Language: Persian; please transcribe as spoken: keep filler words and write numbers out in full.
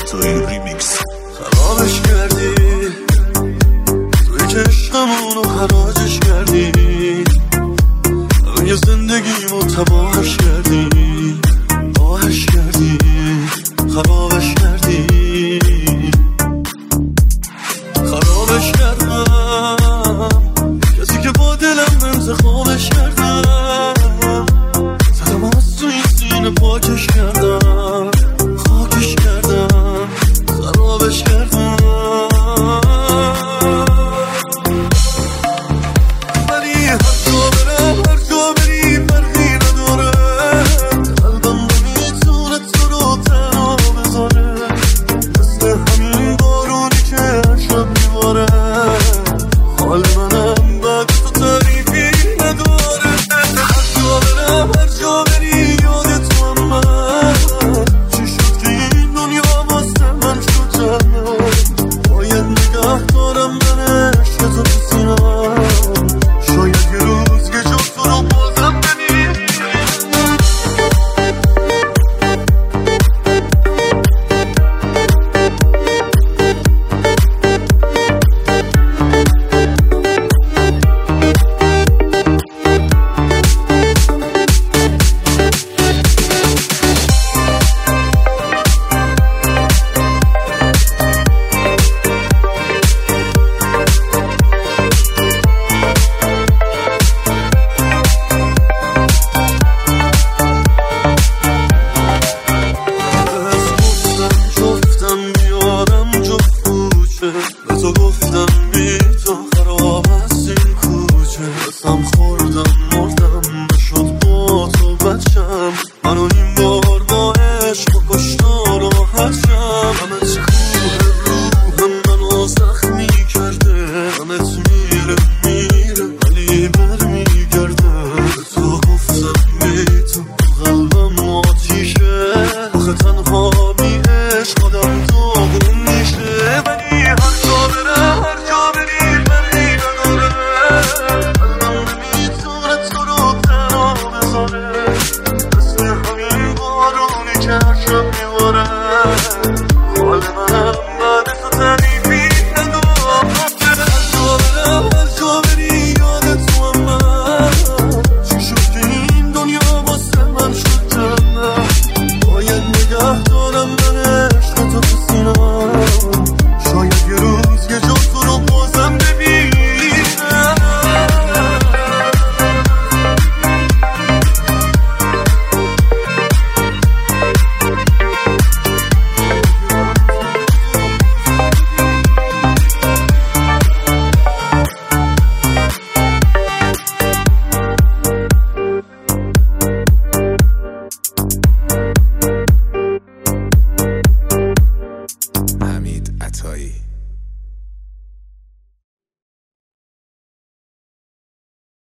توی ریمیکس. خرابش کردی توی که عشقمونو حراجش کردی، یه زندگیمو تباهش کردی، آهش کردی، خرابش کردی. خرابش کردم کسی که با دلم انتخابش کردم، زدم از تو این سینه پاکش کردم، خاکش کردم، خرابش کردم. ولی هر جا برم هر جا بری فرقی نداره، قلبم نمیتونه تو رو تنها بذاره، مثل همین بارونی که هر شب میباره، حال منم بعد تو تعریفی نداره. هر جا برم هر جا بری یاد تو هم من، چی شد که این دنیا واسه من شد تنها، باید نگه دارم من عشق تو تو سینم، شاید یه روز که جز تو رو بازم ببینم. به تو گفتم بی تو خراب است این کوچه، رسم خوردم مردم نشد با تو بچم، منو این بار با عشق